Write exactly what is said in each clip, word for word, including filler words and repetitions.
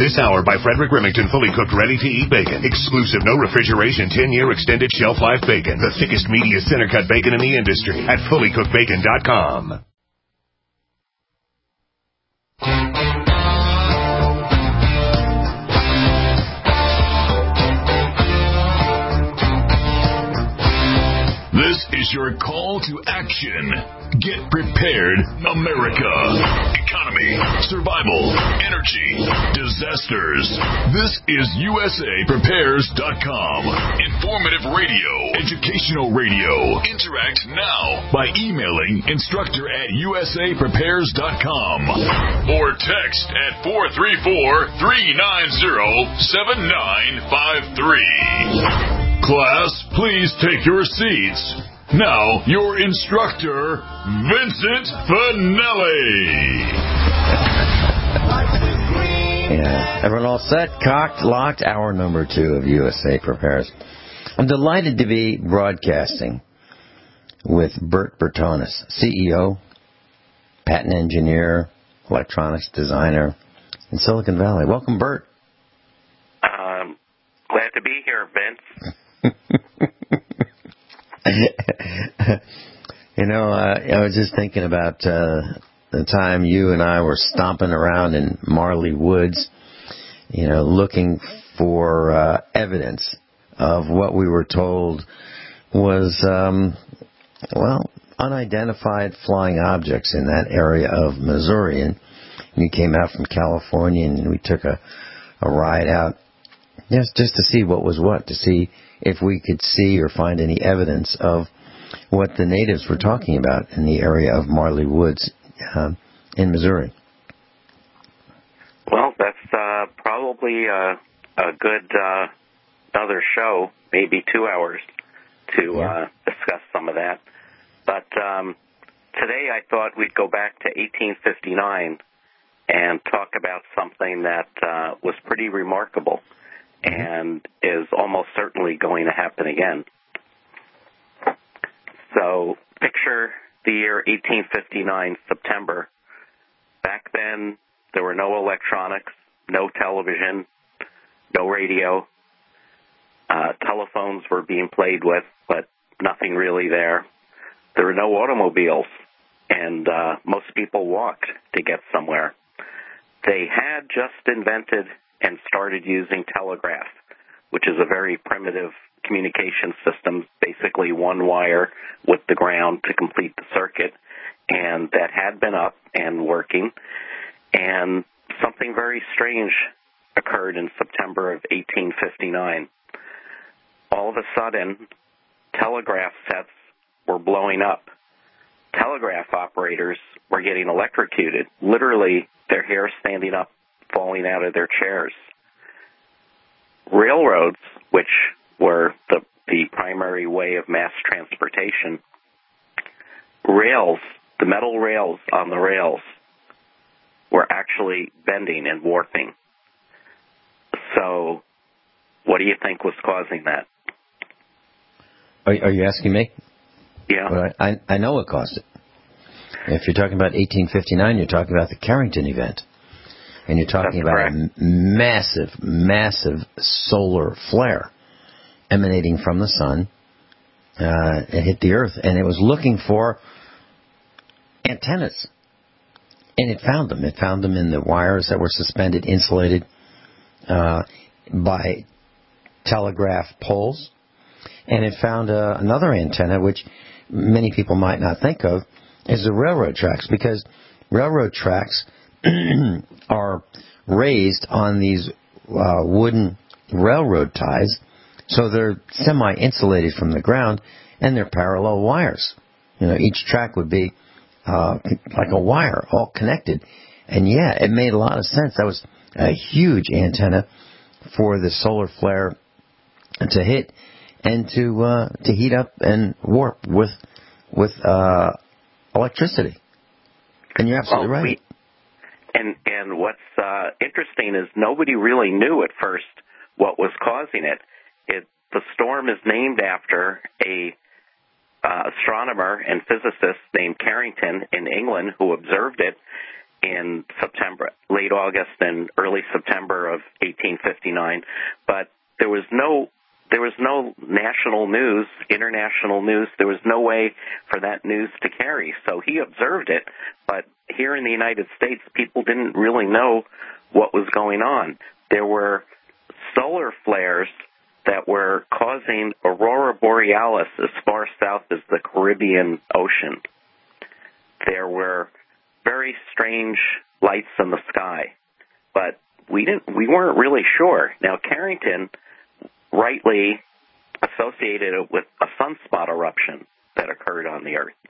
This hour by Frederick Remington, fully cooked, ready-to-eat bacon. Exclusive, no refrigeration, ten-year extended shelf life bacon. The thickest, meatiest, center-cut bacon in the industry at fully cooked bacon dot com. This is your call to action. Get prepared, America. Economy, survival, energy, disasters. This is U S A Prepares dot com. Informative radio, educational radio. Interact now by emailing instructor at U S A Prepares dot com or text at four three four, three nine zero, seven nine five three. Class, please take your seats. Now, your instructor, Vincent Finelli. Yeah, everyone all set, cocked, locked, hour number two of U S A Prepares. I'm delighted to be broadcasting with Bert Bertones, C E O, patent engineer, electronics designer in Silicon Valley. Welcome, Bert. Um, glad to be here, Vince. You know, uh, I was just thinking about uh, the time you and I were stomping around in Marley Woods, you know, looking for uh, evidence of what we were told was, um, well, unidentified flying objects in that area of Missouri. And we came out from California and we took a, a ride out, yes, just to see what was what, to see if we could see or find any evidence of what the natives were talking about in the area of Marley Woods uh, in Missouri. Well, that's uh, probably a, a good uh, another show, maybe two hours, to yeah. uh, discuss some of that. But um, today I thought we'd go back to eighteen fifty-nine and talk about something that uh, was pretty remarkable and is almost certainly going to happen again. So picture the year eighteen fifty-nine, September. Back then, there were no electronics, no television, no radio. Uh, telephones were being played with, but nothing really there. There were no automobiles, and uh, most people walked to get somewhere. They had just invented and started using telegraph, which is a very primitive communication system, basically one wire with the ground to complete the circuit, and that had been up and working. And something very strange occurred in September of eighteen fifty-nine. All of a sudden, telegraph sets were blowing up. Telegraph operators were getting electrocuted, literally their hair standing up, falling out of their chairs. Railroads, which were the, the primary way of mass transportation, rails, the metal rails on the rails, were actually bending and warping. So what do you think was causing that? Are, are you asking me? Yeah. Well, I, I know what caused it. If you're talking about eighteen fifty-nine, you're talking about the Carrington event. And you're talking That's about correct. a massive, massive solar flare emanating from the sun. Uh, it hit the Earth, and it was looking for antennas. And it found them. It found them in the wires that were suspended, insulated uh, by telegraph poles. And it found uh, another antenna, which many people might not think of, is the railroad tracks, because railroad tracks are raised on these uh, wooden railroad ties, so they're semi-insulated from the ground, and they're parallel wires. You know, each track would be uh, like a wire, all connected. And yeah, it made a lot of sense. That was a huge antenna for the solar flare to hit and to uh, to heat up and warp with with uh, electricity. And you're absolutely well, right. We, and and what's uh, interesting is nobody really knew at first what was causing it. It the storm is named after a uh, astronomer and physicist named Carrington in England who observed it, in September, late August and early September of eighteen fifty-nine, but there was no there was no national news, international news. There was no way for that news to carry. So he observed it, but here in the United States, people didn't really know what was going on. There were solar flares that were causing aurora borealis as far south as the Caribbean Ocean. There were very strange lights in the sky, but we didn't. We weren't really sure. Now, Carrington rightly associated it with a sunspot eruption that occurred on the Earth.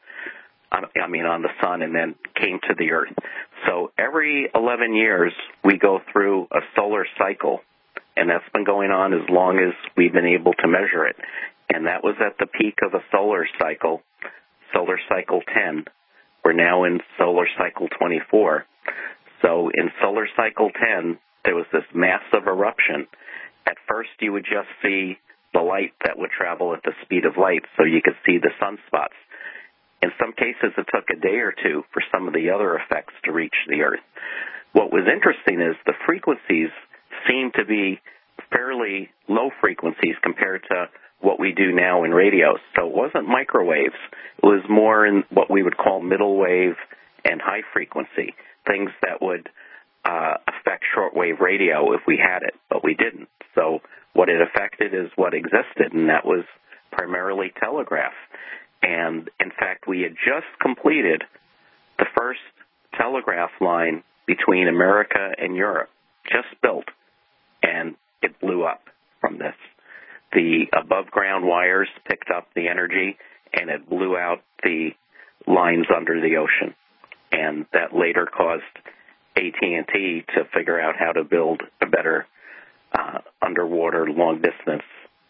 I mean, on the sun, and then came to the Earth. So every eleven years, we go through a solar cycle, and that's been going on as long as we've been able to measure it. And that was at the peak of a solar cycle, solar cycle ten. We're now in solar cycle twenty-four. So in solar cycle ten, there was this massive eruption. At first, you would just see the light that would travel at the speed of light, so you could see the sunspots. In some cases, it took a day or two for some of the other effects to reach the Earth. What was interesting is the frequencies seemed to be fairly low frequencies compared to what we do now in radio. So it wasn't microwaves. It was more in what we would call middle wave and high frequency, things that would uh, affect shortwave radio if we had it, but we didn't. So what it affected is what existed, and that was primarily telegraph. And, in fact, we had just completed the first telegraph line between America and Europe, just built, and it blew up from this. The above-ground wires picked up the energy, and it blew out the lines under the ocean. And that later caused A T and T to figure out how to build a better uh, underwater long-distance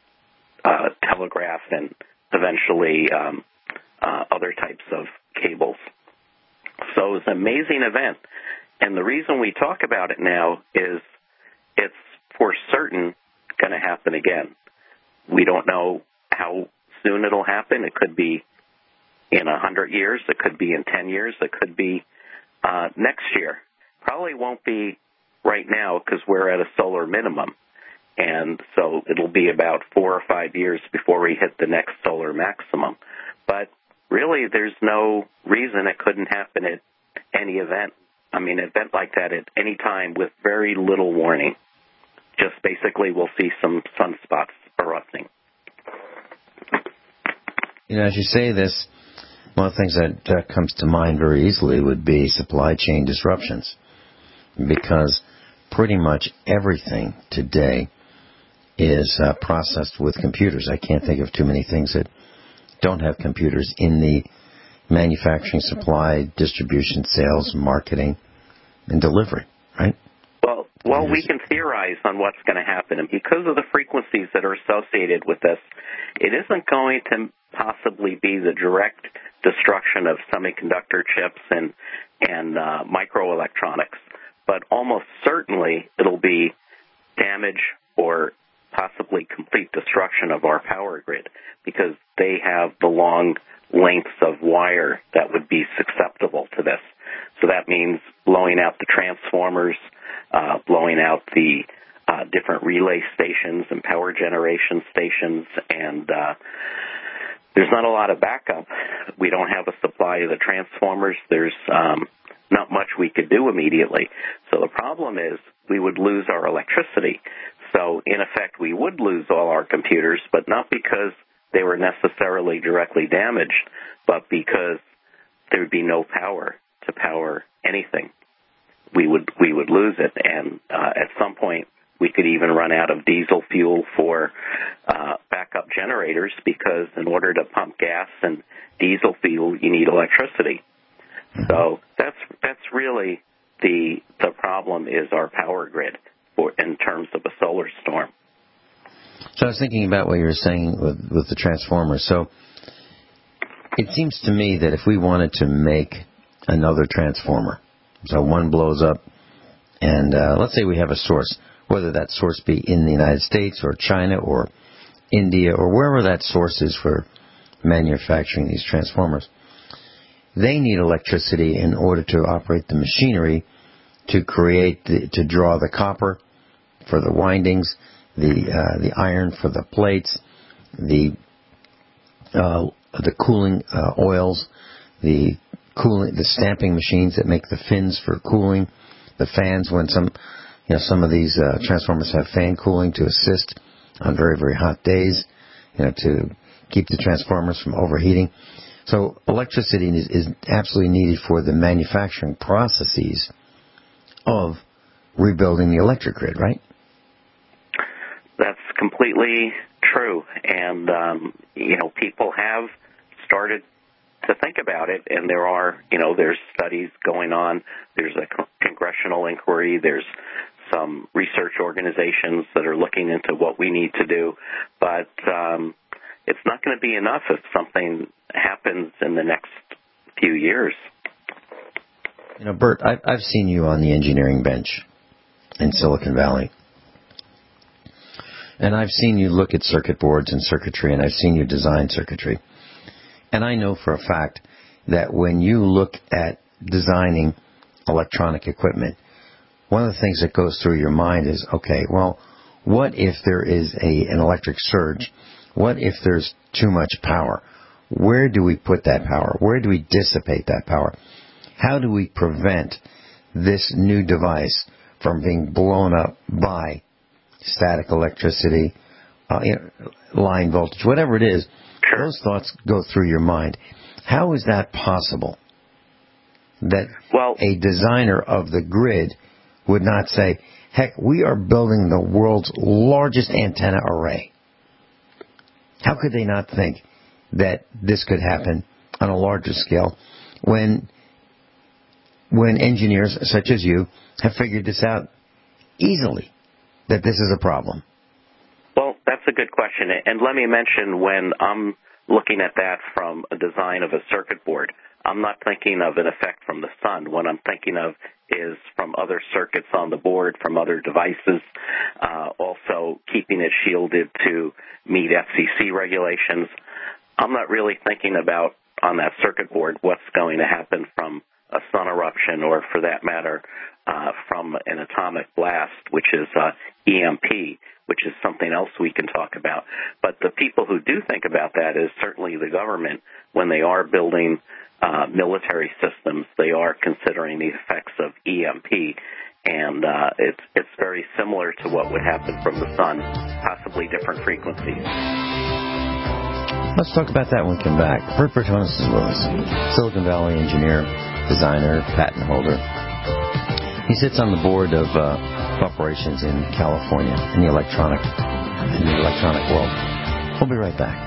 uh, telegraph and eventually um, uh, other types of cables. So it was an amazing event. And the reason we talk about it now is it's for certain going to happen again. We don't know how soon it'll happen. It could be in one hundred years. It could be in ten years. It could be uh, next year. Probably won't be right now because we're at a solar minimum. And so it'll be about four or five years before we hit the next solar maximum. But really, there's no reason it couldn't happen at any event. I mean, an event like that at any time with very little warning. Just basically we'll see some sunspots erupting. You know, as you say this, one of the things that uh, comes to mind very easily would be supply chain disruptions. Because pretty much everything today is uh, processed with computers. I can't think of too many things that don't have computers in the manufacturing, supply, distribution, sales, marketing, and delivery, right? Well, well, we can theorize on what's going to happen. And because of the frequencies that are associated with this, it isn't going to possibly be the direct destruction of semiconductor chips and, and uh, microelectronics. But almost certainly it'll be damage or possibly complete destruction of our power grid because they have the long lengths of wire that would be susceptible to this. So that means blowing out the transformers, uh, blowing out the uh, different relay stations and power generation stations, and uh, there's not a lot of backup. We don't have a supply of the transformers. There's um, not much we could do immediately. So the problem is we would lose our electricity. So, in effect, we would lose all our computers, but not because they were necessarily directly damaged, but because there would be no power to power anything. We would we would lose it, and uh, at some point we could even run out of diesel fuel for uh, backup generators because in order to pump gas and diesel fuel, you need electricity. So that's that's really the the problem is our power grid for in terms of a solar storm. So I was thinking about what you were saying with, with the transformers. So it seems to me that if we wanted to make another transformer, so one blows up, and uh, let's say we have a source, whether that source be in the United States or China or India or wherever that source is for manufacturing these transformers, they need electricity in order to operate the machinery to create, the, to draw the copper for the windings, the uh, the iron for the plates, the uh, the cooling uh, oils, the cooling, the stamping machines that make the fins for cooling, the fans when some, you know, some of these uh, transformers have fan cooling to assist on very, very hot days, you know, to keep the transformers from overheating. So electricity is, is absolutely needed for the manufacturing processes of rebuilding the electric grid, right? That's completely true. And, um, you know, people have started to think about it, and there are, you know, there's studies going on. There's a con- congressional inquiry. There's some research organizations that are looking into what we need to do. But um, it's not going to be enough if something happens in the next few years. You know, Bert, I've, I've seen you on the engineering bench in Silicon Valley. And I've seen you look at circuit boards and circuitry, and I've seen you design circuitry. And I know for a fact that when you look at designing electronic equipment, one of the things that goes through your mind is, okay, well, what if there is a an electric surge? What if there's too much power? Where do we put that power? Where do we dissipate that power? How do we prevent this new device from being blown up by static electricity, uh, you know, line voltage, whatever it is? Sure. Those thoughts go through your mind. How is that possible? That well, a designer of the grid would not say, heck, we are building the world's largest antenna array. How could they not think that this could happen on a larger scale when when engineers such as you have figured this out easily, that this is a problem? Well, that's a good question. And let me mention, when I'm looking at that from a design of a circuit board, I'm not thinking of an effect from the sun. What I'm thinking of is from other circuits on the board, from other devices, uh, also keeping it shielded to meet F C C regulations. I'm not really thinking about, on that circuit board, what's going to happen from a sun eruption, or for that matter, uh, from an atomic blast, which is uh, E M P, which is something else we can talk about. But the people who do think about that is certainly the government. When they are building uh, military systems, they are considering the effects of E M P, and uh, it's it's very similar to what would happen from the sun, possibly different frequencies. Let's talk about that when we come back. Bert Bertones is with us, Silicon Valley engineer, designer, patent holder. He sits on the board of uh, operations in California in the electronic in the electronic world. We'll be right back.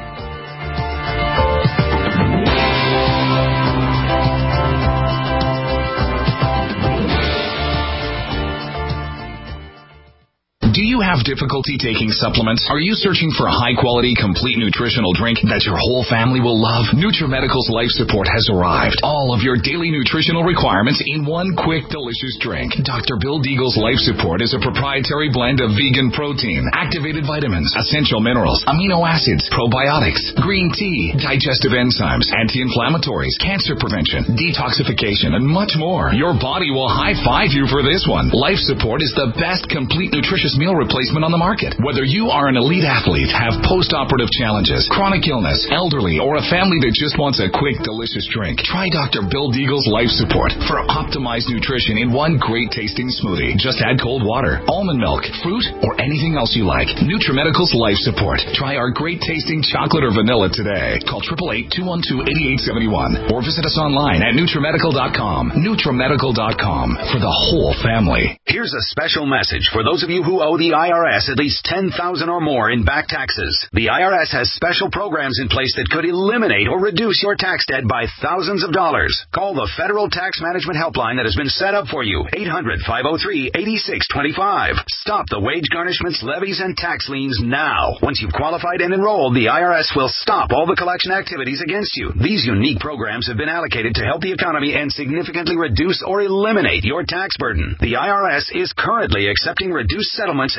Do you have difficulty taking supplements? Are you searching for a high-quality, complete nutritional drink that your whole family will love? NutriMedical's Life Support has arrived. All of your daily nutritional requirements in one quick, delicious drink. Doctor Bill Deagle's Life Support is a proprietary blend of vegan protein, activated vitamins, essential minerals, amino acids, probiotics, green tea, digestive enzymes, anti-inflammatories, cancer prevention, detoxification, and much more. Your body will high-five you for this one. Life Support is the best complete nutritious meal replacement on the market. Whether you are an elite athlete, have post-operative challenges, chronic illness, elderly, or a family that just wants a quick, delicious drink, try Doctor Bill Deagle's Life Support for optimized nutrition in one great-tasting smoothie. Just add cold water, almond milk, fruit, or anything else you like. NutriMedical's Life Support. Try our great-tasting chocolate or vanilla today. Call eight eight eight, two one two, eight eight seven one or visit us online at NutriMedical dot com. NutriMedical dot com for the whole family. Here's a special message for those of you who owe the I R S at least ten thousand dollars or more in back taxes. The I R S has special programs in place that could eliminate or reduce your tax debt by thousands of dollars. Call the Federal Tax Management Helpline that has been set up for you, eight hundred, five oh three, eight six two five. Stop the wage garnishments, levies, and tax liens now. Once you've qualified and enrolled, the I R S will stop all the collection activities against you. These unique programs have been allocated to help the economy and significantly reduce or eliminate your tax burden. The I R S is currently accepting reduced settlements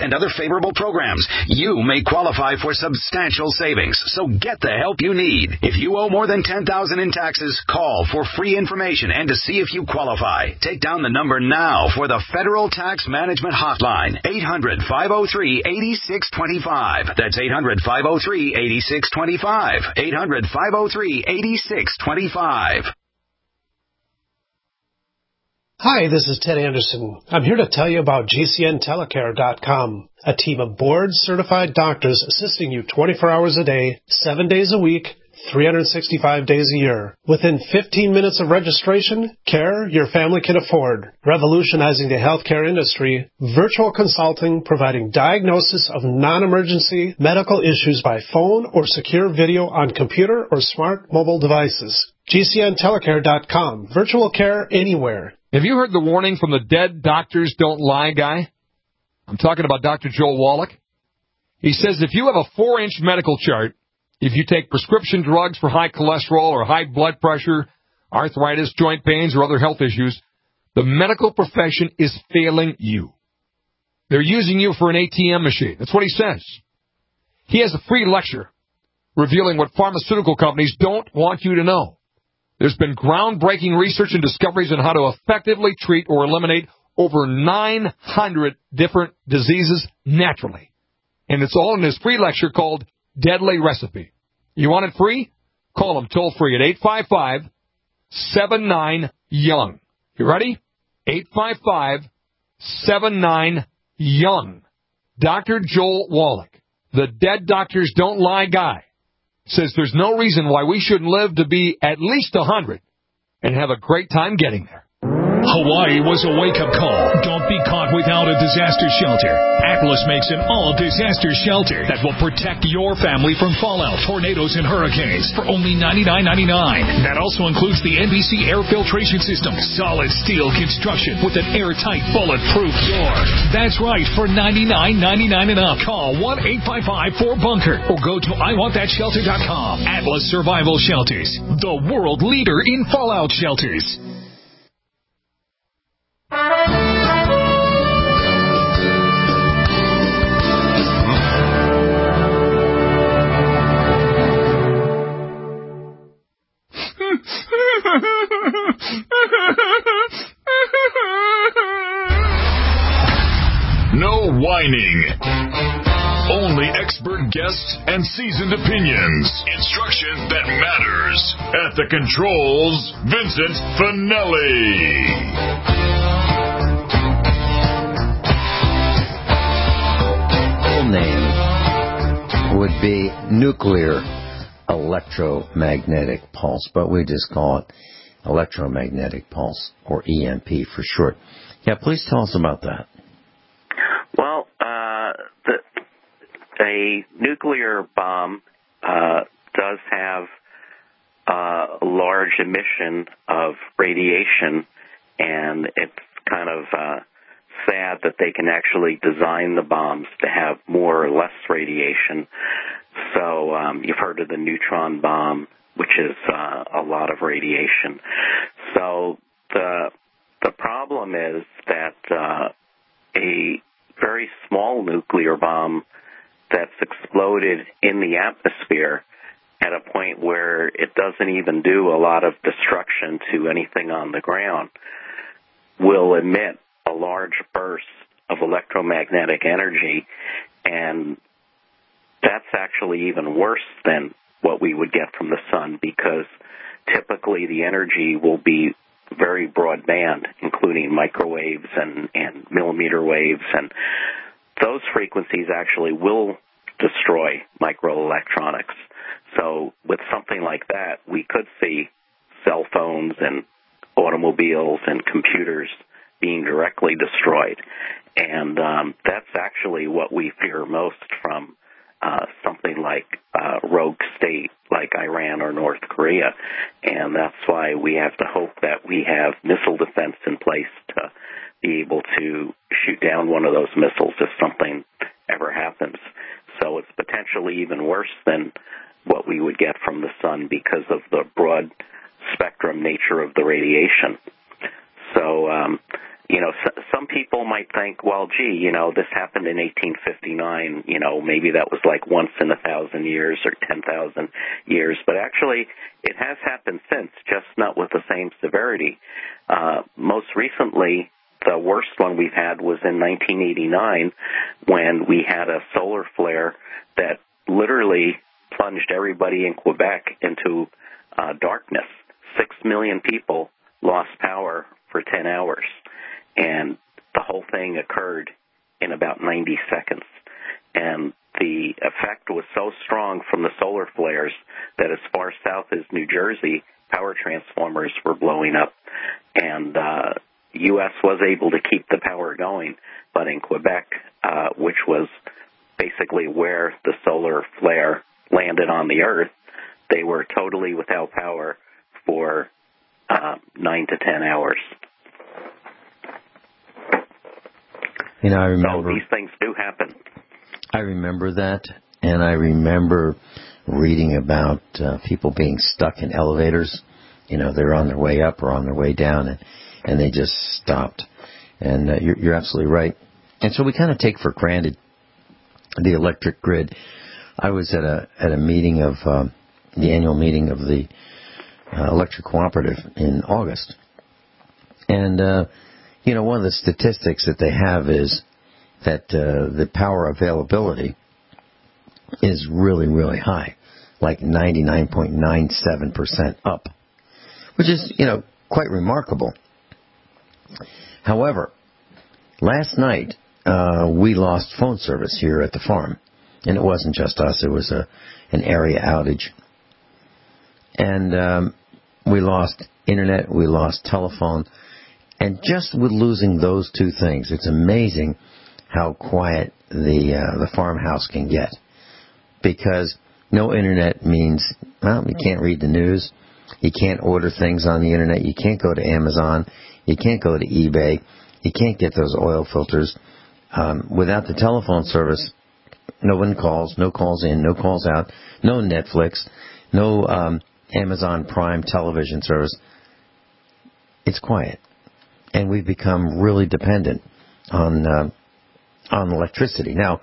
and other favorable programs, you may qualify for substantial savings. So get the help you need. If you owe more than ten thousand dollars in taxes, call for free information and to see if you qualify. Take down the number now for the Federal Tax Management Hotline, eight hundred, five oh three, eight six two five. That's eight hundred, five oh three, eight six two five. eight hundred, five oh three, eight six two five. Hi, this is Ted Anderson. I'm here to tell you about G C N telecare dot com, a team of board-certified doctors assisting you twenty-four hours a day, seven days a week, three hundred sixty-five days a year. Within fifteen minutes of registration, care your family can afford. Revolutionizing the healthcare industry, virtual consulting providing diagnosis of non-emergency medical issues by phone or secure video on computer or smart mobile devices. G C N telecare dot com. Virtual care anywhere. Have you heard the warning from the dead doctors don't lie guy? I'm talking about Doctor Joel Wallach. He says if you have a four-inch medical chart, if you take prescription drugs for high cholesterol or high blood pressure, arthritis, joint pains, or other health issues, the medical profession is failing you. They're using you for an A T M machine. That's what he says. He has a free lecture revealing what pharmaceutical companies don't want you to know. There's been groundbreaking research and discoveries on how to effectively treat or eliminate over nine hundred different diseases naturally. And it's all in his free lecture called Deadly Recipe. You want it free? Call him toll free at eight five five, seven nine, young. You ready? eight five five, seven nine, young. Doctor Joel Wallach, the dead doctors don't lie guy, says there's no reason why we shouldn't live to be at least one hundred and have a great time getting there. Hawaii was a wake-up call. Don't be caught without a disaster shelter. Atlas makes an all-disaster shelter that will protect your family from fallout, tornadoes, and hurricanes for only ninety-nine ninety-nine. That also includes the N B C air filtration system, solid steel construction with an airtight, bulletproof door. That's right, for ninety-nine ninety-nine and up. Call one eight five five, four bunker or go to I want that shelter dot com. Atlas Survival Shelters, the world leader in fallout shelters. No whining. Only expert guests and seasoned opinions. Instruction that matters. At the controls, Vincent Finelli. Name would be nuclear electromagnetic pulse, but we just call it electromagnetic pulse, or E M P for short. Yeah, please tell us about that. Well, uh, the, a nuclear bomb uh, does have uh, a large emission of radiation, and it's kind of uh, sad that they can actually design the bombs to have more or less radiation. So um, you've heard of the neutron bomb, which is uh, a lot of radiation. So the the problem is that uh, a very small nuclear bomb that's exploded in the atmosphere at a point where it doesn't even do a lot of destruction to anything on the ground will emit a large burst of electromagnetic energy, and that's actually even worse than what we would get from the sun, because typically the energy will be very broadband, including microwaves and, and millimeter waves, and those frequencies actually will destroy microelectronics. So with something like that, we could see cell phones and automobiles and computers being directly destroyed. And um, that's actually what we fear most from uh, something like uh, rogue state like Iran or North Korea. And that's why we have to hope that we have missile defense in place to be able to shoot down one of those missiles if something ever happens. So it's potentially even worse than what we would get from the sun because of the broad spectrum nature of the radiation. So um, you know, s- some people might think, well, gee, you know, this happened in eighteen fifty-nine, you know, maybe that was like once in a thousand years or ten thousand years. But actually, it has happened since, just not with the same severity. Uh, most recently, the worst one we've had was in nineteen eighty-nine when we had a solar flare that literally plunged everybody in Quebec into uh, darkness. Six million people lost power for ten hours. And the whole thing occurred in about ninety seconds. And the effect was so strong from the solar flares that as far south as New Jersey, power transformers were blowing up. And uh, U S was able to keep the power going. But in Quebec, uh, which was basically where the solar flare landed on the earth, they were totally without power for uh, nine to ten hours. You know, I remember... So these things do happen. I remember that, and I remember reading about uh, people being stuck in elevators. You know, they're on their way up or on their way down, and, and they just stopped. And uh, you're, you're absolutely right. And so we kind of take for granted the electric grid. I was at a at a meeting of uh, the annual meeting of the uh, Electric Cooperative in August, and uh, you know, one of the statistics that they have is that uh, the power availability is really, really high, like ninety-nine point nine seven percent up, which is, you know, quite remarkable. However, last night uh, we lost phone service here at the farm, and it wasn't just us; it was a an area outage, and um, we lost internet, we lost telephone. And just with losing those two things, it's amazing how quiet the uh, the farmhouse can get. Because no internet means, well, you can't read the news, you can't order things on the internet, you can't go to Amazon, you can't go to eBay, you can't get those oil filters. Um, without the telephone service, no one calls, no calls in, no calls out, no Netflix, no um, Amazon Prime television service. It's quiet. And we've become really dependent on uh, on electricity. Now,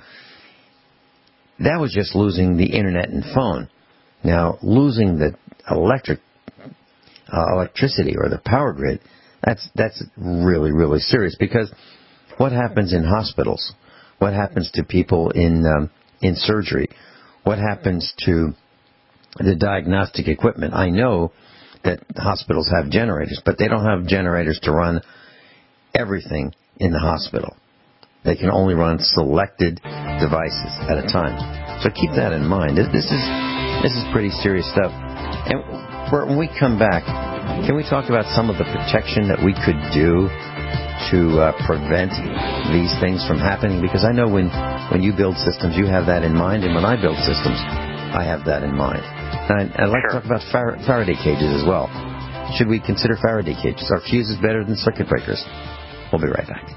that was just losing the internet and phone. Now, losing the electric uh, electricity or the power grid, that's that's really, really serious. Because what happens in hospitals? What happens to people in um, in surgery? What happens to the diagnostic equipment? I know that hospitals have generators, but they don't have generators to run everything in the hospital. They can only run selected devices at a time. So keep that in mind. This is this is pretty serious stuff. And when we come back, can we talk about some of the protection that we could do to uh, prevent these things from happening? Because I know when, when you build systems, you have that in mind, and when I build systems, I have that in mind. And I'd, I'd like to talk about Far- Faraday cages as well. Should we consider Faraday cages? Are fuses better than circuit breakers? We'll be right back.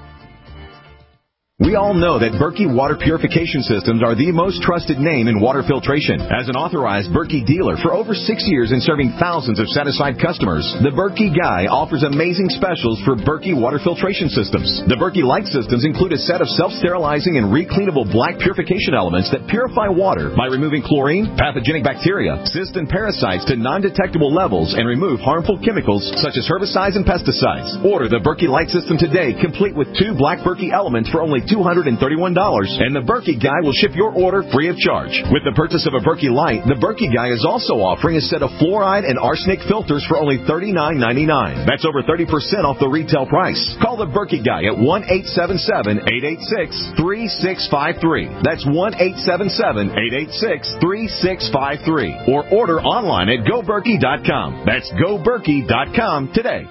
We all know that Berkey Water Purification Systems are the most trusted name in water filtration. As an authorized Berkey dealer for over six years and serving thousands of satisfied customers, the Berkey Guy offers amazing specials for Berkey Water Filtration Systems. The Berkey Light Systems include a set of self-sterilizing and recleanable black purification elements that purify water by removing chlorine, pathogenic bacteria, cysts, and parasites to non-detectable levels and remove harmful chemicals such as herbicides and pesticides. Order the Berkey Light System today, complete with two black Berkey elements for only two hundred thirty-one dollars, and the Berkey Guy will ship your order free of charge. With the purchase of a Berkey Light, the Berkey Guy is also offering a set of fluoride and arsenic filters for only thirty-nine ninety-nine. That's over thirty percent off the retail price. Call the Berkey Guy at one eight seven seven, eight eight six, three six five three. That's one eight seven seven, eight eight six, three six five three. Or order online at go berkey dot com. That's go berkey dot com today.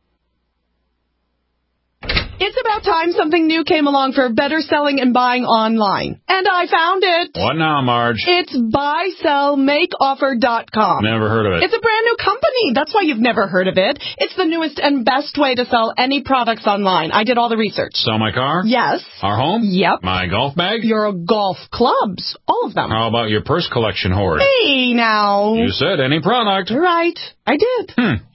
It's about time something new came along for better selling and buying online. And I found it. What now, Marge? It's buy sell make offer dot com. Never heard of it. It's a brand new company. That's why you've never heard of it. It's the newest and best way to sell any products online. I did all the research. Sell my car? Yes. Our home? Yep. My golf bag? Your golf clubs. All of them. How about your purse collection hoard? Hey, now. You said any product. Right. I did. Hmm.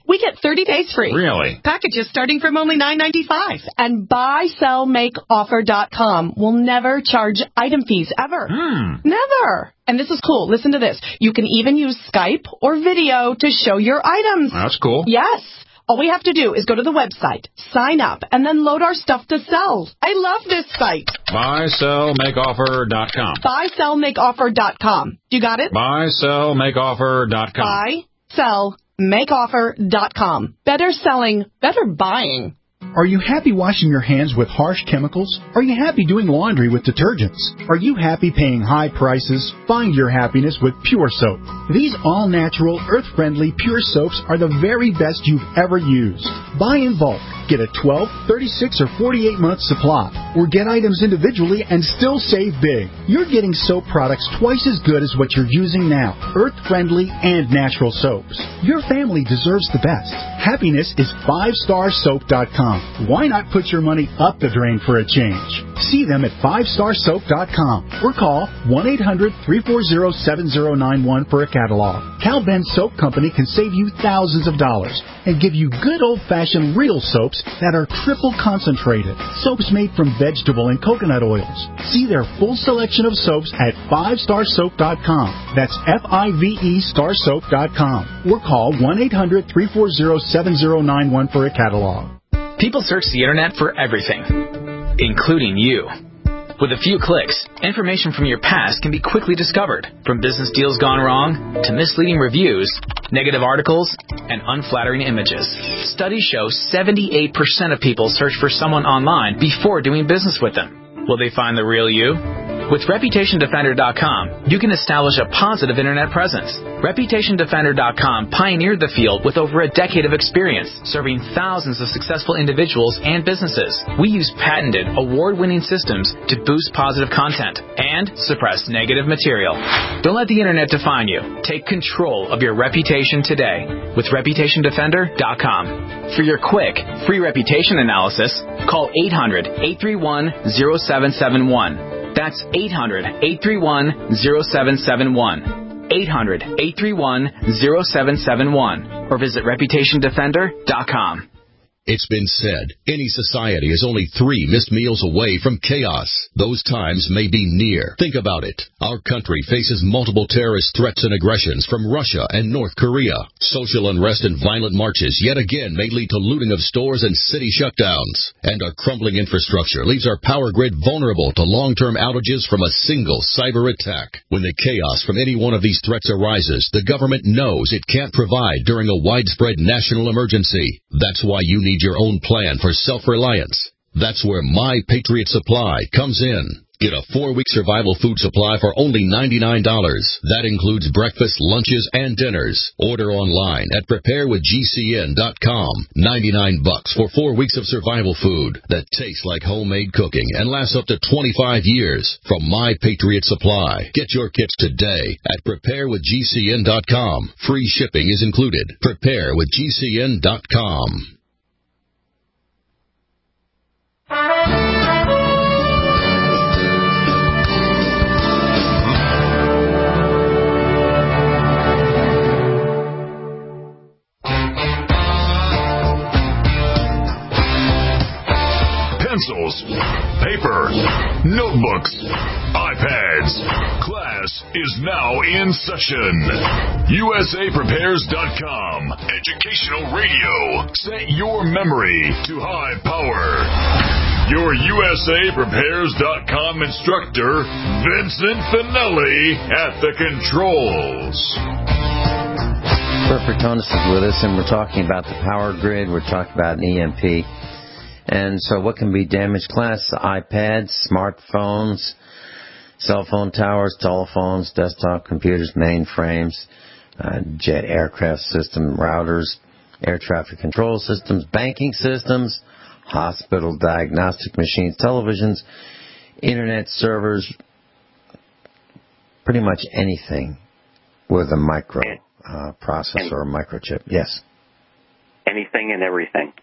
We get thirty days free. Really? Packages starting from only nine ninety-five. And buy sell make offer dot com will never charge item fees ever. Hmm. Never. And this is cool. Listen to this. You can even use Skype or video to show your items. That's cool. Yes. All we have to do is go to the website, sign up, and then load our stuff to sell. I love this site. buy sell make offer dot com. buy sell make offer dot com. You got it? buy sell make offer dot com. buy sell make offer dot com. Better selling, better buying. Are you happy washing your hands with harsh chemicals? Are you happy doing laundry with detergents? Are you happy paying high prices? Find your happiness with Pure Soap. These all-natural, earth-friendly Pure Soaps are the very best you've ever used. Buy in bulk. Get a twelve, thirty-six, or forty-eight month supply. Or get items individually and still save big. You're getting soap products twice as good as what you're using now. Earth-friendly and natural soaps. Your family deserves the best. Happiness is five star soap dot com. Why not put your money up the drain for a change? See them at five star soap dot com or call one eight hundred, three four zero, seven zero nine one for a catalog. Cal Ben Soap Company can save you thousands of dollars and give you good old-fashioned real soaps that are triple concentrated. Soaps made from vegetable and coconut oils. See their full selection of soaps at five star soap dot com. That's F I V E star soap dot com. Or call one eight hundred, three four zero, seven zero nine one for a catalog. People search the internet for everything, including you. With a few clicks, information from your past can be quickly discovered, from business deals gone wrong to misleading reviews, negative articles, and unflattering images. Studies show seventy-eight percent of people search for someone online before doing business with them. Will they find the real you? With Reputation Defender dot com, you can establish a positive internet presence. Reputation Defender dot com pioneered the field with over a decade of experience, serving thousands of successful individuals and businesses. We use patented, award-winning systems to boost positive content and suppress negative material. Don't let the internet define you. Take control of your reputation today with Reputation Defender dot com. For your quick, free reputation analysis, call eight hundred, eight three one, zero seven seven one. That's eight hundred, eight three one, zero seven seven one. eight hundred, eight three one, zero seven seven one. Or visit Reputation Defender dot com. It's been said, any society is only three missed meals away from chaos. Those times may be near. Think about it. Our country faces multiple terrorist threats and aggressions from Russia and North Korea. Social unrest and violent marches yet again may lead to looting of stores and city shutdowns. And our crumbling infrastructure leaves our power grid vulnerable to long-term outages from a single cyber attack. When the chaos from any one of these threats arises, the government knows it can't provide during a widespread national emergency. That's why you need your own plan for self-reliance. That's where My Patriot Supply comes in. Get a four-week survival food supply for only ninety-nine dollars. That includes breakfast, lunches, and dinners. Order online at prepare with G C N dot com. ninety-nine bucks for four weeks of survival food that tastes like homemade cooking and lasts up to twenty-five years from My Patriot Supply. Get your kits today at prepare with G C N dot com. Free shipping is included. prepare with G C N dot com. Pencils, paper, notebooks, iPads. Class is now in session. U S A Prepares dot com. Educational radio. Set your memory to high power. Your U S A Prepares dot com instructor, Vincent Finelli, at the controls. Perfectonus is with us, and we're talking about the power grid. We're talking about an E M P. And so what can be damaged, class? iPads, smartphones, cell phone towers, telephones, desktop computers, mainframes, uh, jet aircraft system, routers, air traffic control systems, banking systems, hospital diagnostic machines, televisions, internet servers, pretty much anything with a micro uh, processor or microchip. Yes. Anything and everything.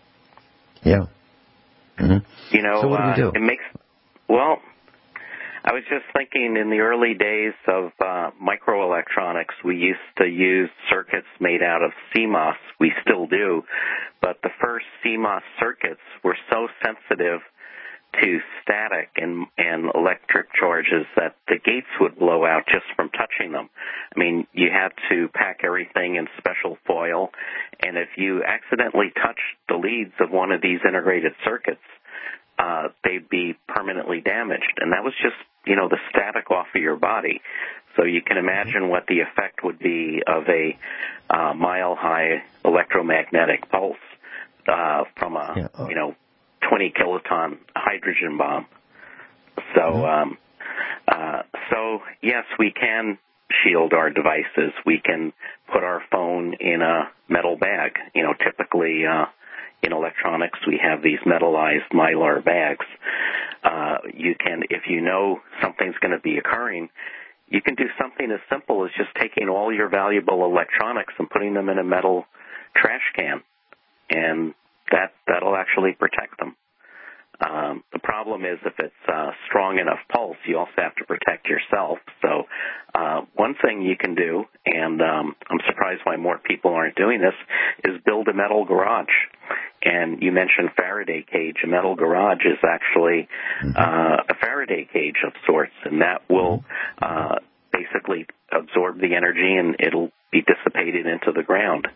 Yeah. Mm-hmm. You know, so what do we do? Uh, it makes, well, I was just thinking in the early days of uh, microelectronics, we used to use circuits made out of C M O S. We still do. But the first C M O S circuits were so sensitive to static and, and electric charges that the gates would blow out just from touching them. I mean, you had to pack everything in special foil, and if you accidentally touched the leads of one of these integrated circuits, uh, they'd be permanently damaged. And that was just, you know, the static off of your body. So you can imagine what the effect would be of a uh, mile-high electromagnetic pulse uh, from a, yeah. oh. you know, twenty kiloton hydrogen bomb. So, um, uh, so yes, we can shield our devices. We can put our phone in a metal bag. You know, typically uh, in electronics we have these metallized mylar bags. Uh, you can, if you know something's going to be occurring, you can do something as simple as just taking all your valuable electronics and putting them in a metal trash can, and that that'll actually protect them. Um, the problem is if it's uh, strong enough pulse, you also have to protect yourself. So uh, one thing you can do, and um, I'm surprised why more people aren't doing this, is build a metal garage. And you mentioned Faraday cage. A metal garage is actually uh, a Faraday cage of sorts, and that will uh, basically absorb the energy and it'll be dissipated into the ground.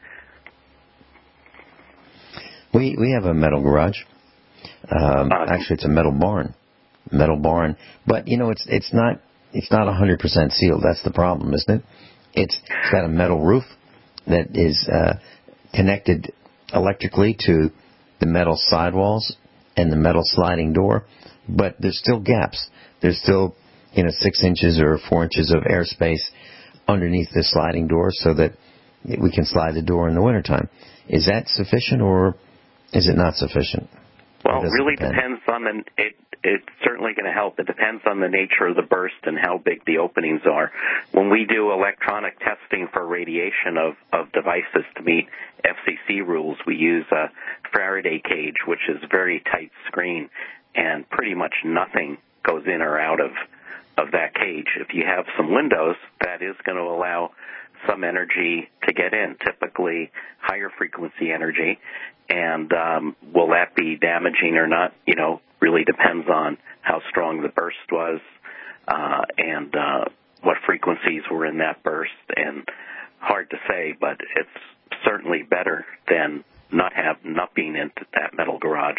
We we have a metal garage. Um, actually, it's a metal barn, metal barn. But you know, it's it's not it's not one hundred percent sealed. That's the problem, isn't it? It's, it's got a metal roof that is uh, connected electrically to the metal sidewalls and the metal sliding door. But there's still gaps. There's still you know six inches or four inches of airspace underneath the sliding door, so that we can slide the door in the wintertime. Is that sufficient, or is it not sufficient? Well, it really depend? depends on the, it, it's certainly going to help. It depends on the nature of the burst and how big the openings are. When we do electronic testing for radiation of, of devices to meet F C C rules, we use a Faraday cage, which is a very tight screen, and pretty much nothing goes in or out of, of that cage. If you have some windows, that is going to allow some energy to get in, typically higher frequency energy. And um, will that be damaging or not? You know, really depends on how strong the burst was uh, and uh, what frequencies were in that burst. And hard to say, but it's certainly better than not have not being in that metal garage.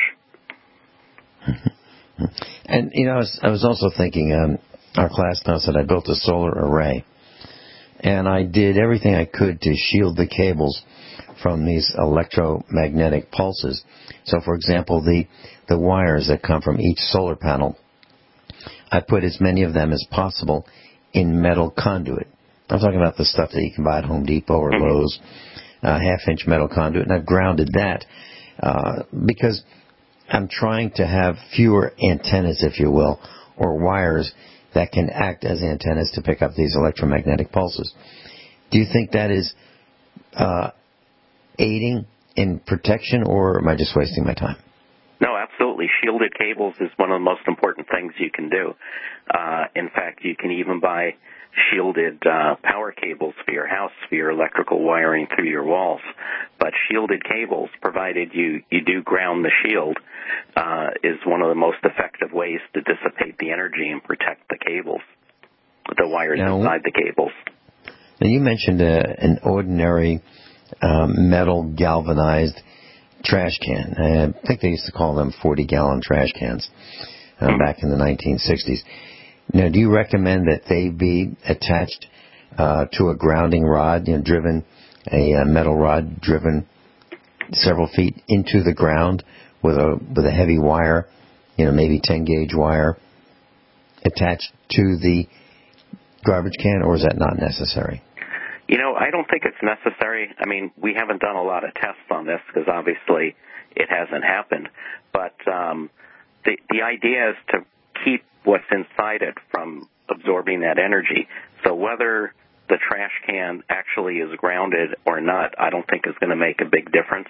And you know, I was, I was also thinking, um, our class knows that I built a solar array, and I did everything I could to shield the cables from these electromagnetic pulses. So, for example, the, the wires that come from each solar panel, I put as many of them as possible in metal conduit. I'm talking about the stuff that you can buy at Home Depot or Lowe's, uh, half-inch metal conduit, and I've grounded that uh, because I'm trying to have fewer antennas, if you will, or wires that can act as antennas to pick up these electromagnetic pulses. Do you think that is uh, aiding in protection, or am I just wasting my time? No, absolutely. Shielded cables is one of the most important things you can do. Uh, in fact, you can even buy shielded uh, power cables for your house, for your electrical wiring through your walls. But shielded cables, provided you, you do ground the shield, uh, is one of the most effective ways to dissipate the energy and protect the cables, the wires now, inside the cables. Now, you mentioned uh, an ordinary um, metal galvanized trash can. I think they used to call them forty-gallon trash cans uh, mm-hmm. back in the nineteen sixties. Now, do you recommend that they be attached uh, to a grounding rod, you know, driven, a uh, metal rod driven several feet into the ground with a with a heavy wire, you know, maybe ten gauge wire attached to the garbage can, or is that not necessary? You know, I don't think it's necessary. I mean, we haven't done a lot of tests on this because obviously it hasn't happened. But um, the the idea is to keep what's inside it from absorbing that energy. So whether the trash can actually is grounded or not, I don't think is going to make a big difference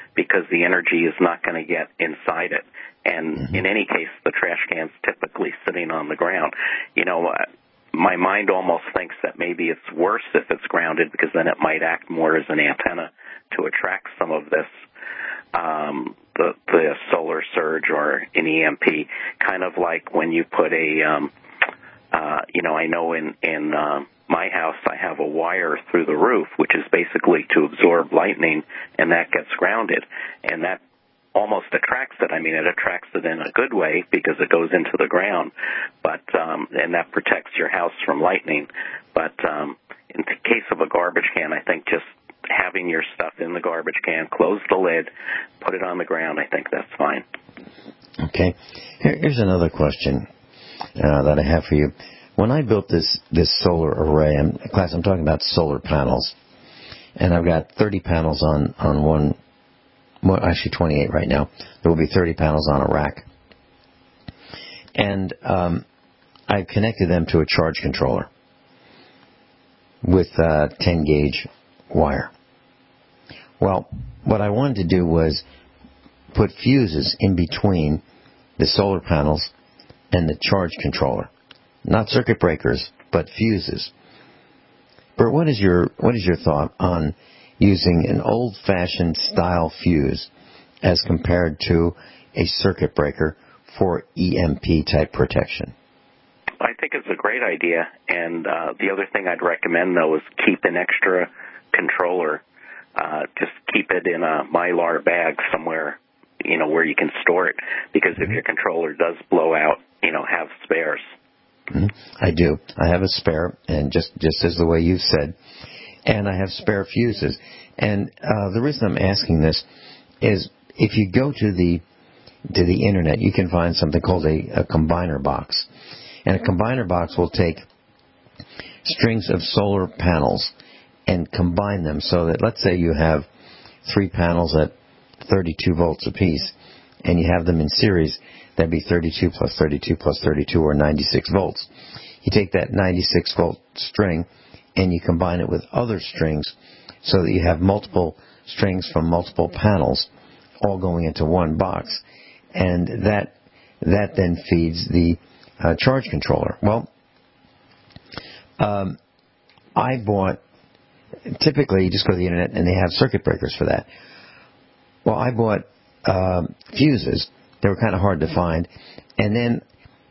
because the energy is not going to get inside it. And mm-hmm. in any case, the trash can's typically sitting on the ground. You know, uh, my mind almost thinks that maybe it's worse if it's grounded, because then it might act more as an antenna to attract some of this, um, the, the solar surge or an E M P, kind of like when you put a, um, uh, you know, I know in, in, um, my house, I have a wire through the roof, which is basically to absorb lightning, and that gets grounded. And that almost attracts it. I mean, it attracts it in a good way because it goes into the ground, but um, and that protects your house from lightning. But um, in the case of a garbage can, I think just having your stuff in the garbage can, close the lid, put it on the ground, I think that's fine. Okay. Here, here's another question uh, that I have for you. When I built this, this solar array, I'm, class, I'm talking about solar panels, and I've got thirty panels on, on one, well, actually twenty-eight right now. There will be thirty panels on a rack. And um, I've connected them to a charge controller with uh, ten gauge wire. Well, what I wanted to do was put fuses in between the solar panels and the charge controller. Not circuit breakers, but fuses. Bert, what is your what is your thought on using an old-fashioned style fuse as compared to a circuit breaker for E M P type protection? I think it's a great idea, and uh, the other thing I'd recommend, though, is keep an extra controller. Uh, just keep it in a Mylar bag somewhere, you know, where you can store it, because if your controller does blow out, you know, have spares. Mm-hmm. I do. I have a spare, and just, just as the way you said, and I have spare fuses. And uh, the reason I'm asking this is if you go to the to the internet, you can find something called a, a combiner box. And a combiner box will take strings of solar panels and combine them so that, let's say you have three panels at thirty-two volts apiece, and you have them in series. That'd be thirty-two plus thirty-two plus thirty-two, or ninety-six volts. You take that ninety-six volt string and you combine it with other strings so that you have multiple strings from multiple panels all going into one box. And that that then feeds the uh, charge controller. Well, um, I bought, typically you just go to the internet and they have circuit breakers for that. Well, I bought um, fuses. They were kind of hard to find. And then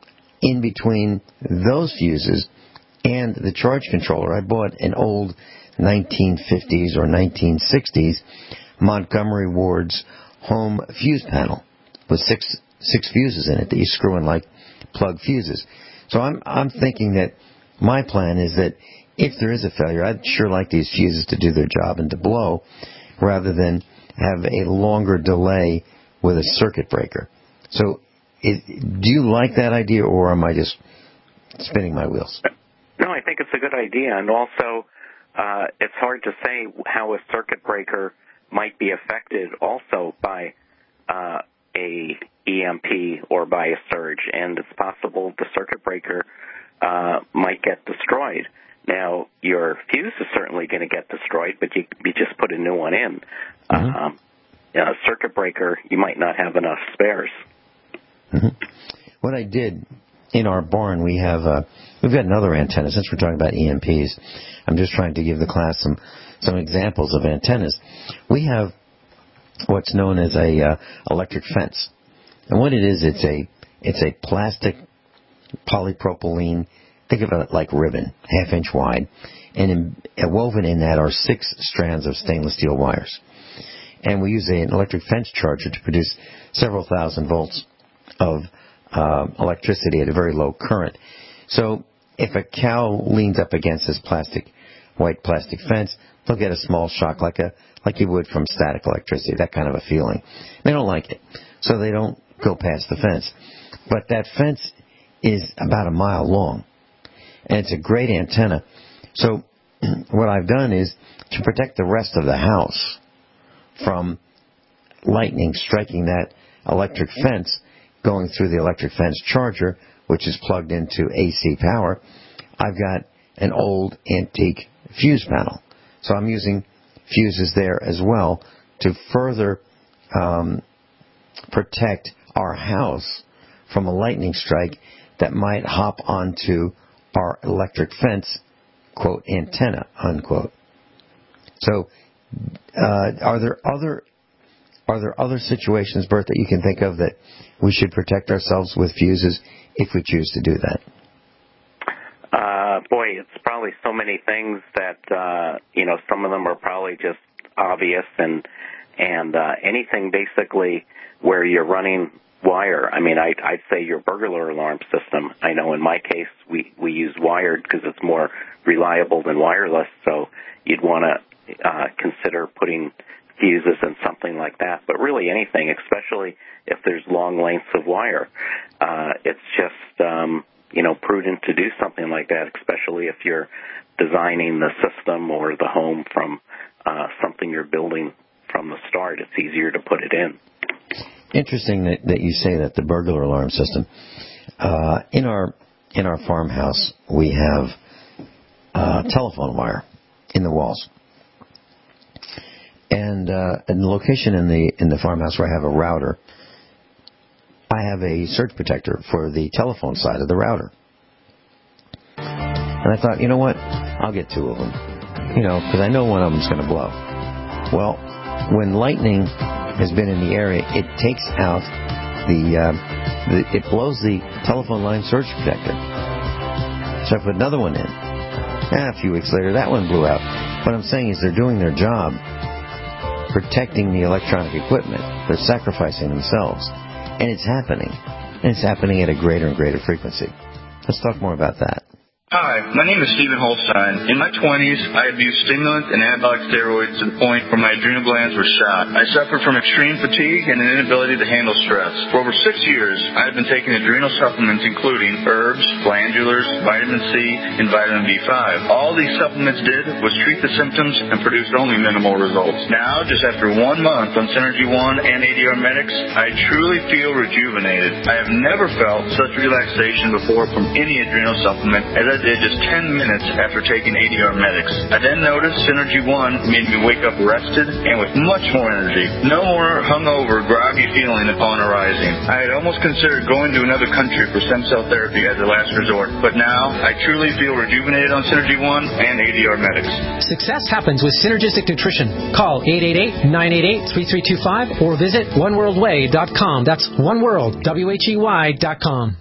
in between those fuses and the charge controller, I bought an old nineteen fifties or nineteen sixties Montgomery Ward's home fuse panel with six six fuses in it that you screw in like plug fuses. So I'm I'm thinking that my plan is that if there is a failure, I'd sure like these fuses to do their job and to blow, rather than have a longer delay with a circuit breaker. So, is, do you like that idea, or am I just spinning my wheels? No, I think it's a good idea, and also uh, it's hard to say how a circuit breaker might be affected also by uh, a E M P or by a surge, and it's possible the circuit breaker uh, might get destroyed. Now, your fuse is certainly going to get destroyed, but you, you just put a new one in. Mm-hmm. Um, a circuit breaker, you might not have enough spares. Mm-hmm. What I did in our barn, we have uh, we've got another antenna. Since we're talking about E M Ps, I'm just trying to give the class some some examples of antennas. We have what's known as a uh, electric fence, and what it is, it's a it's a plastic polypropylene. Think of it like ribbon, half inch wide, and in, woven in that are six strands of stainless steel wires. And we use a, an electric fence charger to produce several thousand volts of uh, electricity at a very low current. So if a cow leans up against this plastic, white plastic fence, they'll get a small shock like a like you would from static electricity, that kind of a feeling. They don't like it, so they don't go past the fence. But that fence is about a mile long, and it's a great antenna. So what I've done is to protect the rest of the house from lightning striking that electric fence, going through the electric fence charger, which is plugged into A C power, I've got an old antique fuse panel. So I'm using fuses there as well to further um, protect our house from a lightning strike that might hop onto our electric fence, quote, antenna, unquote. So, uh, are there other are there other situations, Bert, that you can think of that we should protect ourselves with fuses if we choose to do that? Uh, boy, it's probably so many things that, uh, you know, some of them are probably just obvious, and and uh, anything basically where you're running wire. I mean, I'd, I'd say your burglar alarm system. I know in my case we, we use wired because it's more reliable than wireless, so you'd want to uh, consider putting fuses and something like that. But really anything, especially if there's long lengths of wire, uh, it's just, um, you know, prudent to do something like that, especially if you're designing the system or the home from uh, something you're building from the start. It's easier to put it in. Interesting that, that you say that, the burglar alarm system. Uh, in our in our farmhouse, we have uh, telephone wire in the walls. And uh, in the location in the in the farmhouse where I have a router, I have a surge protector for the telephone side of the router. And I thought, you know what? I'll get two of them. You know, because I know one of them's going to blow. Well, when lightning has been in the area, it takes out the, uh, the it blows the telephone line surge protector. So I put another one in. And a few weeks later, that one blew out. What I'm saying is they're doing their job protecting the electronic equipment. They're sacrificing themselves. And it's happening. And it's happening at a greater and greater frequency. Let's talk more about that. Hi, my name is Stephen Holstein. In my twenties, I abused stimulants and anabolic steroids to the point where my adrenal glands were shot. I suffered from extreme fatigue and an inability to handle stress. For over six years, I have been taking adrenal supplements including herbs, glandulars, vitamin C, and vitamin B five. All these supplements did was treat the symptoms and produced only minimal results. Now, just after one month on Synergy One and A D R Medics, I truly feel rejuvenated. I have never felt such relaxation before from any adrenal supplement as I did just ten minutes after taking A D R Medics. I then noticed Synergy One made me wake up rested and with much more energy. No more hungover, groggy feeling upon arising. I had almost considered going to another country for stem cell therapy as a last resort, but now I truly feel rejuvenated on Synergy One and A D R Medics. Success happens with Synergistic Nutrition. Call eight eight eight, nine eight eight, three three two five or visit one world way dot com. That's oneworld, W H E Y dot com.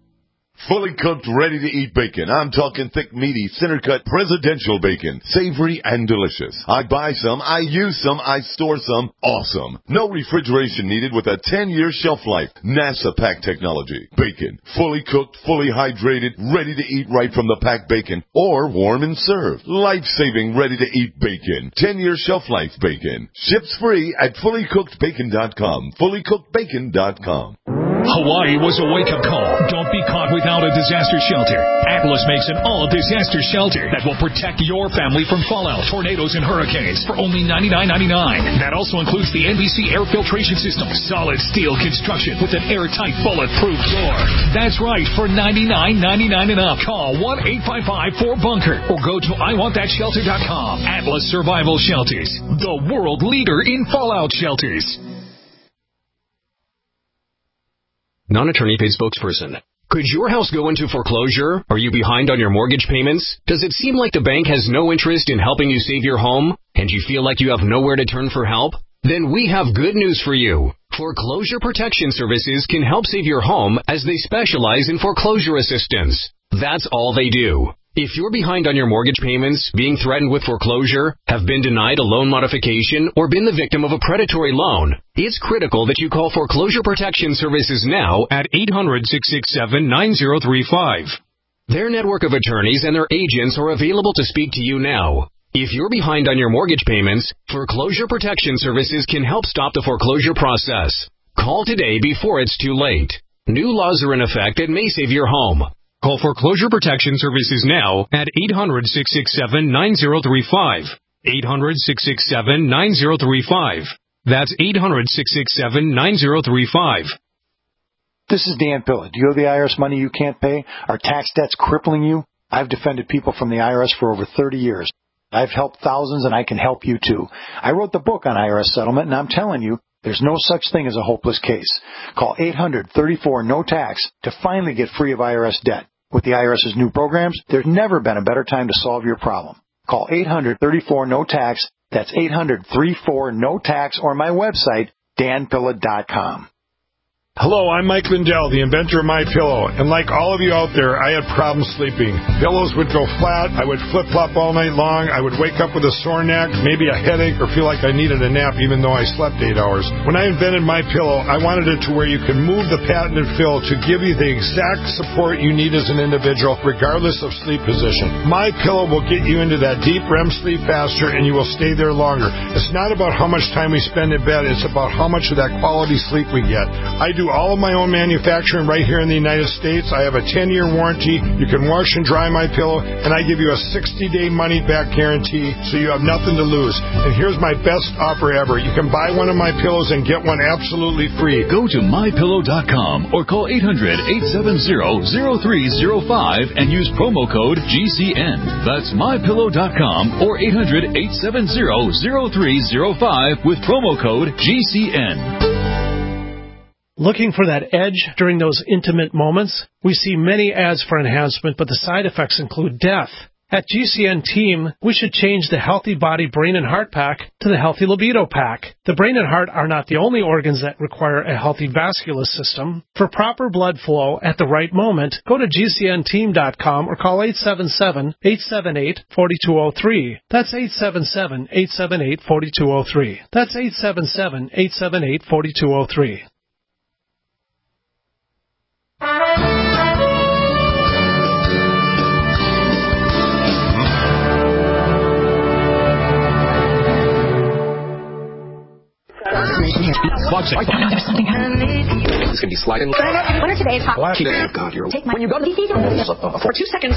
Fully cooked, ready-to-eat bacon. I'm talking thick, meaty, center-cut presidential bacon. Savory and delicious. I buy some, I use some, I store some. Awesome. No refrigeration needed with a ten-year shelf life. NASA pack technology. Bacon. Fully cooked, fully hydrated, ready to eat right from the packed bacon. Or warm and served. Life-saving, ready-to-eat bacon. ten-year shelf life bacon. Ships free at fully cooked bacon dot com. fully cooked bacon dot com. Hawaii was a wake-up call. Don't be caught without a disaster shelter. Atlas makes an all-disaster shelter that will protect your family from fallout, tornadoes, and hurricanes for only ninety-nine ninety-nine. That also includes the N B C air filtration system, solid steel construction with an airtight, bulletproof door. That's right, for ninety-nine ninety-nine and up. Call one eight five five four bunker or go to I want that shelter dot com. Atlas Survival Shelters, the world leader in fallout shelters. Non-attorney paid spokesperson. Could your house go into foreclosure? Are you behind on your mortgage payments? Does it seem like the bank has no interest in helping you save your home? And you feel like you have nowhere to turn for help? Then we have good news for you. Foreclosure Protection Services can help save your home as they specialize in foreclosure assistance. That's all they do. If you're behind on your mortgage payments, being threatened with foreclosure, have been denied a loan modification, or been the victim of a predatory loan, it's critical that you call Foreclosure Protection Services now at eight hundred, six six seven, nine zero three five. Their network of attorneys and their agents are available to speak to you now. If you're behind on your mortgage payments, Foreclosure Protection Services can help stop the foreclosure process. Call today before it's too late. New laws are in effect that may save your home. Call Foreclosure Protection Services now at eight hundred, six six seven, nine zero three five. eight hundred, six six seven, nine zero three five. That's eight hundred, six six seven, nine zero three five. This is Dan Pilla. Do you owe the I R S money you can't pay? Are tax debts crippling you? I've defended people from the I R S for over thirty years. I've helped thousands, and I can help you too. I wrote the book on I R S settlement, and I'm telling you, There's no such thing as a hopeless case. Call eight hundred, thirty-four, no tax to finally get free of I R S debt. With the IRS's new programs, there's never been a better time to solve your problem. Call eight hundred, thirty-four, no tax. That's eight hundred, thirty-four, no tax, or my website, dan pilla dot com. Hello, I'm Mike Lindell, the inventor of MyPillow, and like all of you out there, I had problems sleeping. Pillows would go flat, I would flip-flop all night long, I would wake up with a sore neck, maybe a headache, or feel like I needed a nap even though I slept eight hours. When I invented MyPillow, I wanted it to where you can move the patented fill to give you the exact support you need as an individual, regardless of sleep position. MyPillow will get you into that deep R E M sleep faster, and you will stay there longer. It's not about how much time we spend in bed, it's about how much of that quality sleep we get. I do all of my own manufacturing right here in the United States. I have a ten-year warranty. You can wash and dry MyPillow, and I give you a sixty-day money-back guarantee, so you have nothing to lose. And here's my best offer ever. You can buy one of my pillows and get one absolutely free. Go to my pillow dot com or call eight hundred, eight seven zero, zero three zero five and use promo code G C N. That's my pillow dot com or eight hundred, eight seven zero, zero three zero five with promo code G C N. Looking for that edge during those intimate moments? We see many ads for enhancement, but the side effects include death. At G C N Team, we should change the Healthy Body, Brain, and Heart Pack to the Healthy Libido Pack. The brain and heart are not the only organs that require a healthy vascular system. For proper blood flow at the right moment, go to G C N team dot com or call eight seven seven, eight seven eight, four two zero three. That's eight seven seven, eight seven eight, four two zero three. That's eight seven seven, eight seven eight, four two zero three. There's something happening. It's going to be sliding. What are today's hot? Oh, God, you're... Take my... When you go to the D C, for two seconds...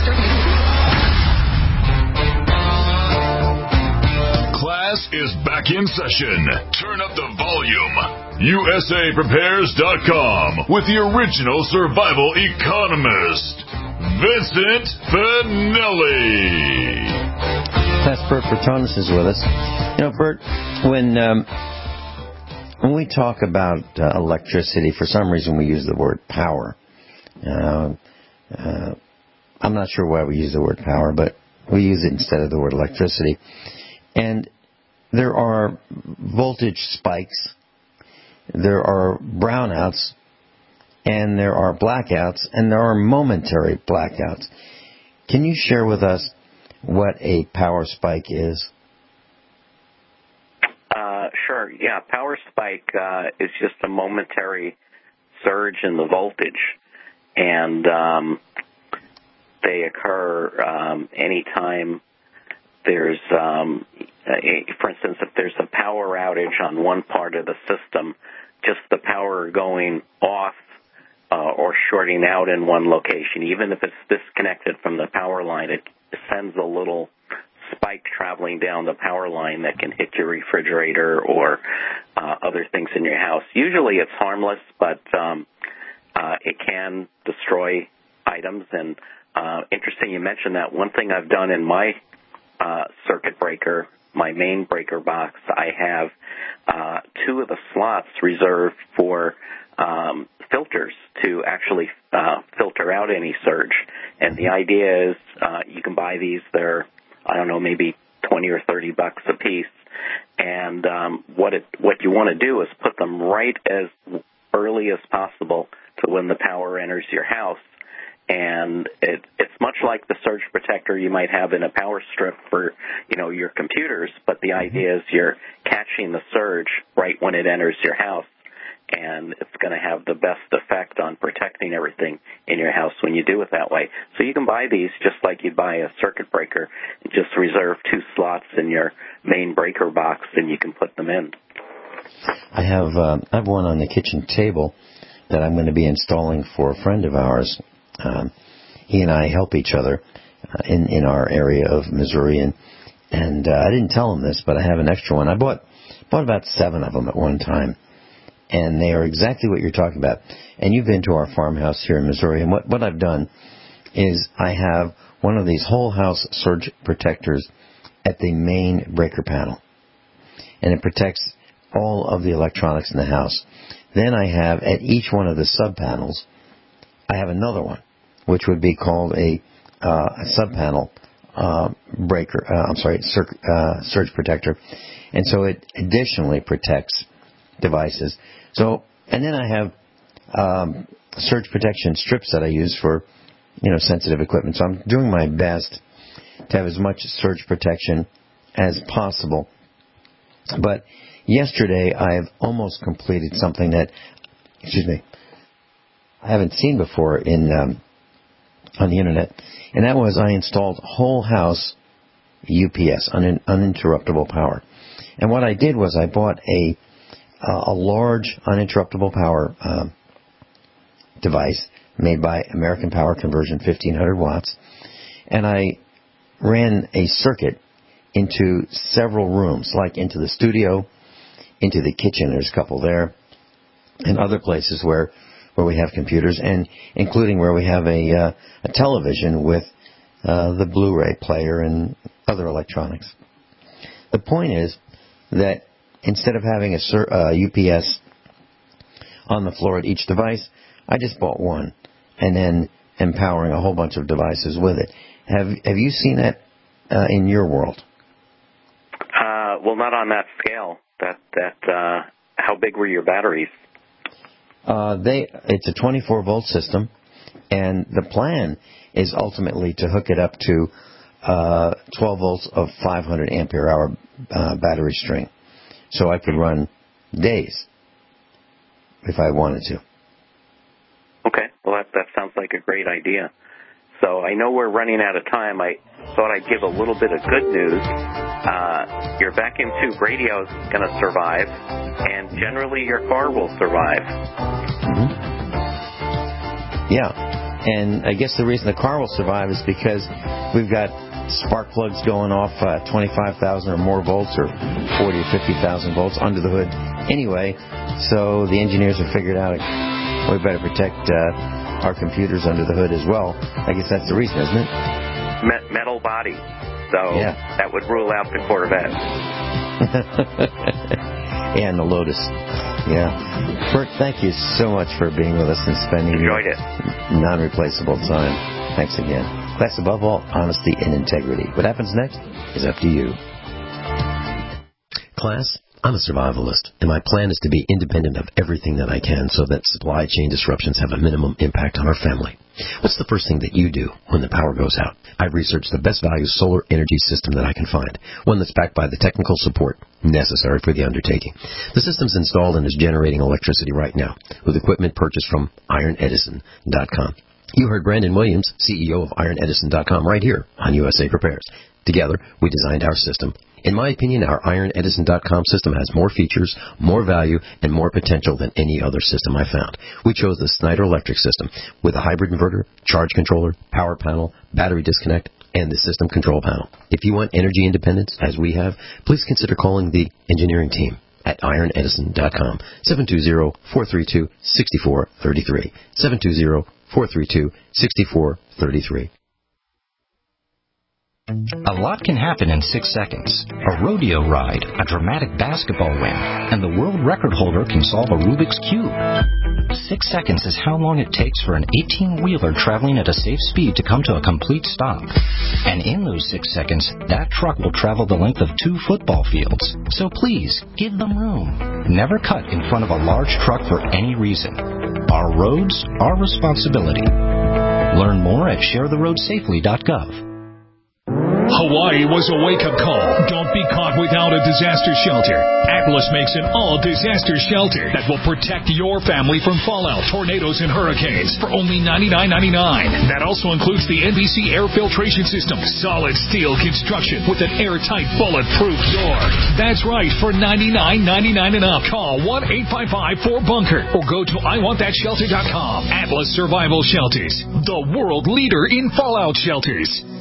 Class is back in session. Turn up the volume. U S A prepares dot com with the original survival economist, Vincent Finelli. That's Bert Bertonis is with us. You know, Bert, when um, when we talk about uh, electricity, for some reason we use the word power. Uh, uh, I'm not sure why we use the word power, but we use it instead of the word electricity. And there are voltage spikes, there are brownouts, and there are blackouts, and there are momentary blackouts. Can you share with us what a power spike is? Uh, sure. Yeah, power spike uh, is just a momentary surge in the voltage, and um, they occur um, anytime there's, um, a, for instance, if there's a power outage on one part of the system, just the power going off uh, or shorting out in one location, even if it's disconnected from the power line, it sends a little spike traveling down the power line that can hit your refrigerator or uh, other things in your house. Usually it's harmless, but um, uh, it can destroy items. And uh, interesting you mentioned that. One thing I've done in my uh, circuit breaker, my main breaker box, I have uh, two of the slots reserved for um, filters to actually uh, filter out any surge. And the idea is uh, you can buy these. They're, I don't know, maybe twenty or thirty bucks a piece. And um, what it, what you want to do is put them right as early as possible to when the power enters your house. And it, it's much like the surge protector you might have in a power strip for, you know, your computers, but the idea is you're catching the surge right when it enters your house, and it's going to have the best effect on protecting everything in your house when you do it that way. So you can buy these just like you'd buy a circuit breaker, and just reserve two slots in your main breaker box, and you can put them in. I have uh, I have one on the kitchen table that I'm going to be installing for a friend of ours. Um, he and I help each other uh, in in our area of Missouri, and and uh, I didn't tell him this, but I have an extra one. I bought bought about seven of them at one time, and they are exactly what you're talking about. And you've been to our farmhouse here in Missouri, and what what I've done is I have one of these whole house surge protectors at the main breaker panel, and it protects all of the electronics in the house. Then I have at each one of the sub panels, I have another one, which would be called a, uh, a sub panel uh, breaker. Uh, I'm sorry, sur- uh, surge protector, and so it additionally protects devices. So, and then I have um, surge protection strips that I use for, you know, sensitive equipment. So I'm doing my best to have as much surge protection as possible. But yesterday I've almost completed something that, excuse me, I haven't seen before in um, on the internet, and that was I installed whole house U P S, un- uninterruptible power. And what I did was I bought a uh, a large uninterruptible power uh, device made by American Power Conversion, fifteen hundred watts, and I ran a circuit into several rooms, like into the studio, into the kitchen, there's a couple there, and other places where, where we have computers, and including where we have a, uh, a television with uh, the Blu-ray player and other electronics. The point is that instead of having a uh, U P S on the floor at each device, I just bought one, and then empowering a whole bunch of devices with it. Have Have you seen that uh, in your world? Uh, well, not on that scale. That that. Uh, how big were your batteries? Uh, they. It's a twenty-four volt system, and the plan is ultimately to hook it up to uh, twelve volts of five hundred ampere hour uh, battery string, so I could run days if I wanted to. Okay. Well, that that sounds like a great idea. So I know we're running out of time. I thought I'd give a little bit of good news. Uh, your vacuum tube radio is going to survive, and generally your car will survive. Mm-hmm. Yeah, and I guess the reason the car will survive is because we've got spark plugs going off uh, twenty-five thousand or more volts, or forty or fifty thousand volts under the hood anyway. So the engineers have figured out we better protect Uh, our computers under the hood as well. I guess that's the reason, isn't it? Me- metal body. So yeah. That would rule out the Corvette. And the Lotus. Yeah. Bert, thank you so much for being with us and spending Enjoyed your it. non-replaceable time. Thanks again. Class, above all, honesty and integrity. What happens next is up to you. Class, I'm a survivalist, and my plan is to be independent of everything that I can so that supply chain disruptions have a minimum impact on our family. What's the first thing that you do when the power goes out? I've researched the best value solar energy system that I can find, one that's backed by the technical support necessary for the undertaking. The system's installed and is generating electricity right now with equipment purchased from iron edison dot com. You heard Brandon Williams, C E O of iron edison dot com, right here on U S A Prepares. Together, we designed our system. In my opinion, our iron edison dot com system has more features, more value, and more potential than any other system I found. We chose the Snyder Electric system with a hybrid inverter, charge controller, power panel, battery disconnect, and the system control panel. If you want energy independence, as we have, please consider calling the engineering team at iron edison dot com, seven two zero, four three two, six four three three, seven two zero, four three two, six four three three. A lot can happen in six seconds. A rodeo ride, a dramatic basketball win, and the world record holder can solve a Rubik's Cube. Six seconds is how long it takes for an eighteen-wheeler traveling at a safe speed to come to a complete stop. And in those six seconds, that truck will travel the length of two football fields. So please, give them room. Never cut in front of a large truck for any reason. Our roads, our responsibility. Learn more at share the road safely dot gov. Hawaii was a wake-up call. Don't be caught without a disaster shelter. Atlas makes an all-disaster shelter that will protect your family from fallout, tornadoes, and hurricanes for only ninety-nine ninety-nine. That also includes the N B C air filtration system, solid steel construction with an airtight, bulletproof door. That's right, for ninety-nine ninety-nine and up. Call one eight five five four bunker or go to I want that shelter dot com. Atlas Survival Shelters, the world leader in fallout shelters.